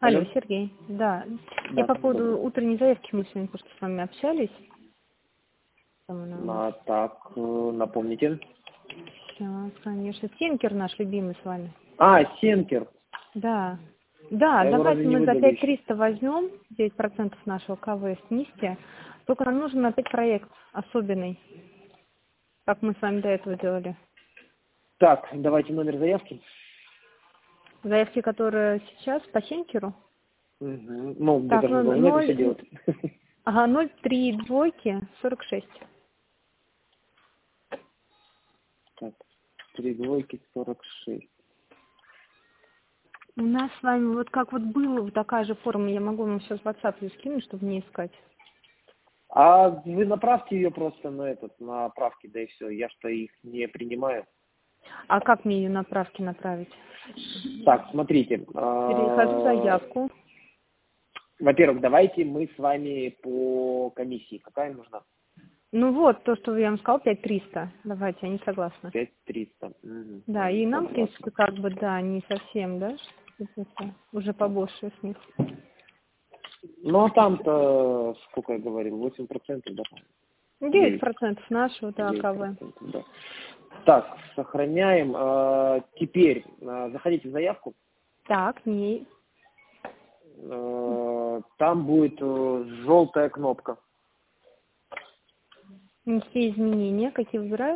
Алло. Алло, Сергей, да. Я Да, по поводу добрый. утренней заявки, мы сегодня просто с вами общались. Там она у нас. Так, напомните. Сейчас, конечно. Стенкер наш любимый с вами. Сенкер. Да. Да, А его разве давайте не мы за выдали еще? 5300 возьмем, 9% нашего КВ снизьте. Только нам нужен опять проект особенный, как мы с вами до этого делали. Так, давайте номер заявки. Заявки, которые сейчас по Сенкеру. Угу. Ну, Так, где-то же должны это все 0, делать. ага, 0,3 двойки, 46. Так, 3 двойки, 46. У нас с вами вот как вот было, вот такая же форма, я могу вам сейчас в WhatsApp ее скинуть, чтобы не искать. А вы направьте ее просто на правки, да и все. Я что их не принимаю. А как мне ее на правки направить? Так, смотрите. Перехожу в заявку. Во-первых, давайте мы с вами по комиссии. Какая нужна? Ну вот, то, что я вам сказал, 5300. Давайте, я не согласна. 5300. Угу. Да, и нам, в Согласен. принципе, как бы, да, не совсем, да, что-то уже побольше с них. Ну, а там-то, сколько я говорил, 8%, да? 9. 9% нашего, да, КВ. 9%, да. Так, сохраняем. Теперь заходите в заявку. Так, не. Там будет желтая кнопка. Внести изменения, какие выбираем?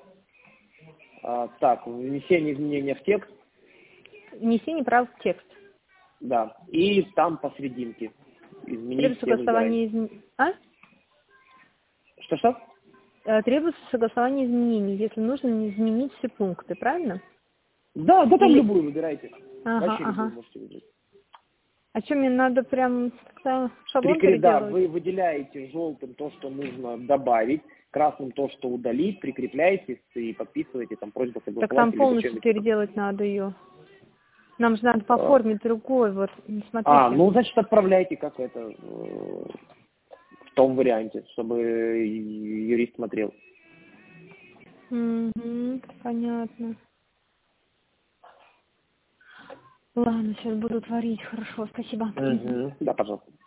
Так, внесение изменения в текст. Внесение прав в текст. Да. И там посерединке. Изменить Требуется все выбираем. согласование изменений. А? Что-что? Требуется согласование изменений, если нужно не изменить все пункты, правильно? Да, там Или... любую выбирайте. Ага, Вообще любую ага. можете выбрать. А что, мне надо прям как-то шаблон Да, переделывать? вы выделяете желтым то, что нужно добавить, красным то, что удалить, прикрепляете и подписываете там просьбу Так там согласовать или полностью что-нибудь там. переделать надо ее. Нам же надо по форме другой, вот, смотрите. Ну, значит, отправляйте как это в том варианте, чтобы юрист смотрел. Угу, понятно. Ладно, сейчас буду творить, хорошо, спасибо. Да, пожалуйста.